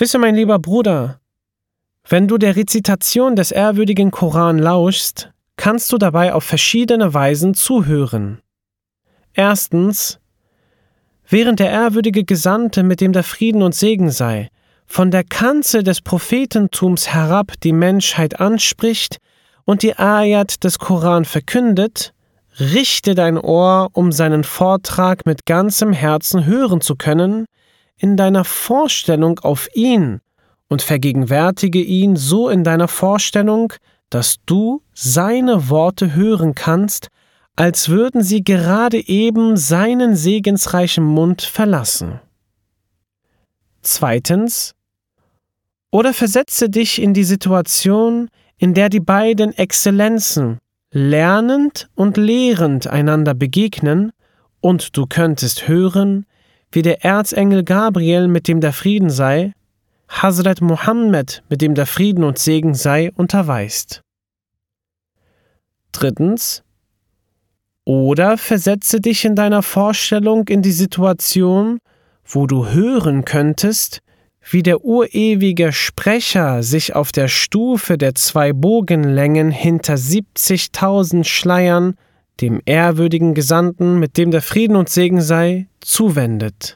Wisse, mein lieber Bruder, wenn du der Rezitation des ehrwürdigen Koran lauschst, kannst du dabei auf verschiedene Weisen zuhören. Erstens, während der ehrwürdige Gesandte, mit dem der Frieden und Segen sei, von der Kanzel des Prophetentums herab die Menschheit anspricht und die Ayat des Koran verkündet, richte dein Ohr, um seinen Vortrag mit ganzem Herzen hören zu können, in deiner Vorstellung auf ihn und vergegenwärtige ihn so in deiner Vorstellung, dass du seine Worte hören kannst, als würden sie gerade eben seinen segensreichen Mund verlassen. Zweitens, oder versetze dich in die Situation, in der die beiden Exzellenzen lernend und lehrend einander begegnen, und du könntest hören, wie der Erzengel Gabriel, mit dem der Frieden sei, Hazrat Muhammad, mit dem der Frieden und Segen sei, unterweist. Drittens, oder versetze dich in deiner Vorstellung in die Situation, wo du hören könntest, wie der urewige Sprecher sich auf der Stufe der 2 Bogenlängen hinter 70.000 Schleiern dem ehrwürdigen Gesandten, mit dem der Frieden und Segen sei, zuwendet.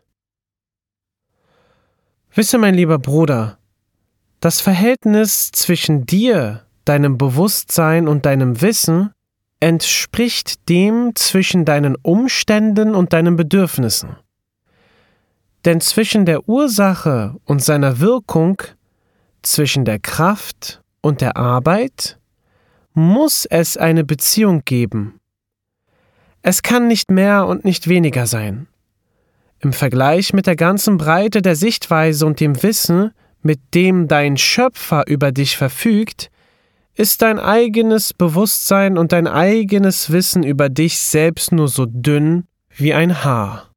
Wisse, mein lieber Bruder, das Verhältnis zwischen dir, deinem Bewusstsein und deinem Wissen entspricht dem zwischen deinen Umständen und deinen Bedürfnissen. Denn zwischen der Ursache und seiner Wirkung, zwischen der Kraft und der Arbeit, muss es eine Beziehung geben. Es kann nicht mehr und nicht weniger sein. Im Vergleich mit der ganzen Breite der Sichtweise und dem Wissen, mit dem dein Schöpfer über dich verfügt, ist dein eigenes Bewusstsein und dein eigenes Wissen über dich selbst nur so dünn wie ein Haar.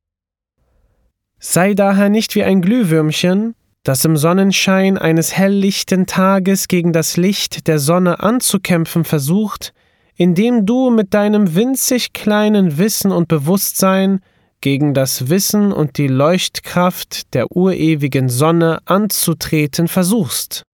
Sei daher nicht wie ein Glühwürmchen, das im Sonnenschein eines helllichten Tages gegen das Licht der Sonne anzukämpfen versucht, indem du mit deinem winzig kleinen Wissen und Bewusstsein gegen das Wissen und die Leuchtkraft der urewigen Sonne anzutreten versuchst.